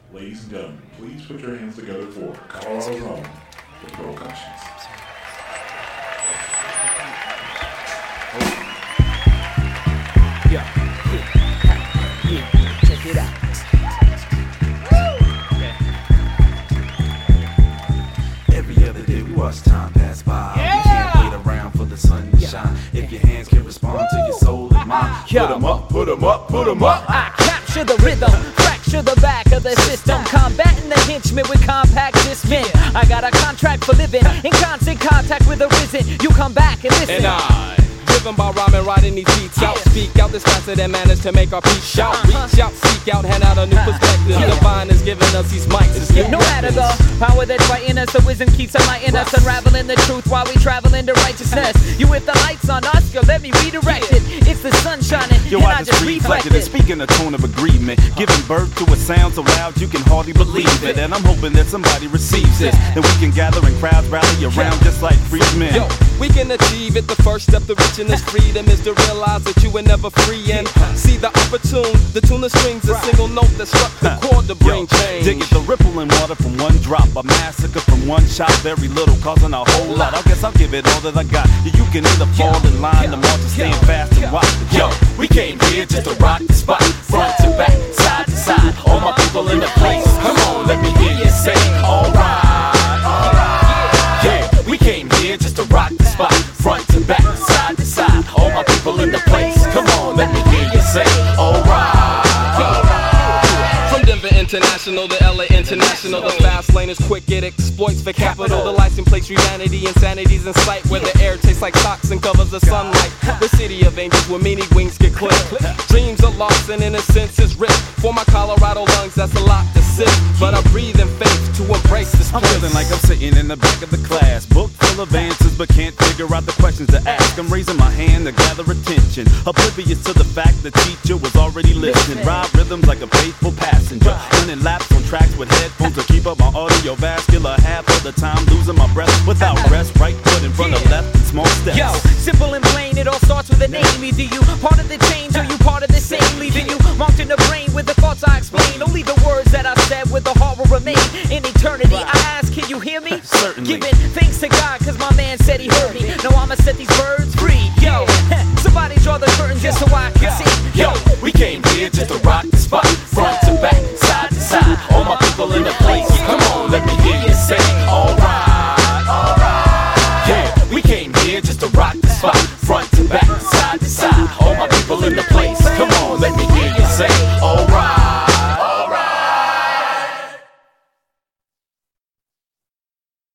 Ladies and gentlemen, please put your hands together for Colorado's own, the Percussions. Yeah, check it out. Every other day we watch time pass by. We can't wait around for the sun to shine. If your hands can respond to your soul and mind, put 'em up, put 'em up, put 'em up. I capture the rhythm, fracture the back of the system, combating the henchmen with compact discmen. I got a contract for living in constant contact with the risen. You come back and listen. And I, driven by rhyming, riding these beats out. Speak out this faster than manage to make our peace shout. Reach out, seek out, hand out a new perspective. Divine is giving us these mics. It's No matter the power that's right in us, the wisdom keeps enlightening us, unraveling the truth while we travel into righteousness. You with the lights on us, girl, let me redirect it. It's the sun shining, Yo, and I just reflected and speaking a tone of agreement, giving birth to a sound so loud you can hardly believe it. And I'm hoping that somebody receives this, and we can gather in crowds, rally around just like free men. Yo, we can achieve it. The first step to reaching this freedom is to realize that you were never free and see the opportune. The tune of strings, a single note that struck the chord to bring change. Dig it, the ripple in water from one drop, a massacre from one shot, very little causing a whole lot. I guess I'll give it all that I got. You can either fall in line, the march, or stand fast and watch. Yo, we came here just to rock the spot, front to back, side to side. All my people in the place, come on, let me hear you say, alright, alright. Yeah, we came here just to rock the spot, front to back, side to side. All my people in the place, come on, let me hear you say, alright, alright. From Denver International to LA International, the fast lane is quick, it exploits for capital. The license plates humanity, insanity's in sight, where the air tastes like socks and covers the sunlight. The city of angels where many wings get clipped. Dreams are lost and innocence is ripped. For my Colorado lungs, that's a lot to sip, but I breathe in faith to embrace this I'm place. feeling like I'm sitting in the back of the class, book full of answers, but can't figure out the questions to ask. I'm raising my hand to gather attention, oblivious to the fact the teacher was already listening. Ride rhythms like a faithful passenger, running laps on tracks with headphones to keep up my audiovascular. Half of the time losing my breath without rest. Right foot in front of left in small steps. Yo, simple and plain, it all starts with a name. Either you part of the change or you part of the same, leaving you marked in the brain with the thoughts I explain. Only the words that I said with the heart will remain in eternity. I ask, can you hear me? Certainly. Giving thanks to God, cause my man said he heard me. Now I'ma set these birds free. Yo, somebody draw the curtain just so I can see. Yo, we came here just to rock the spot, front to back, side to side. All my people in the place, come on, let me hear you say, alright, alright. Yeah, we came here just to rock the spot, front to back, side to side. All my people in the place, come on, let me hear you say, alright.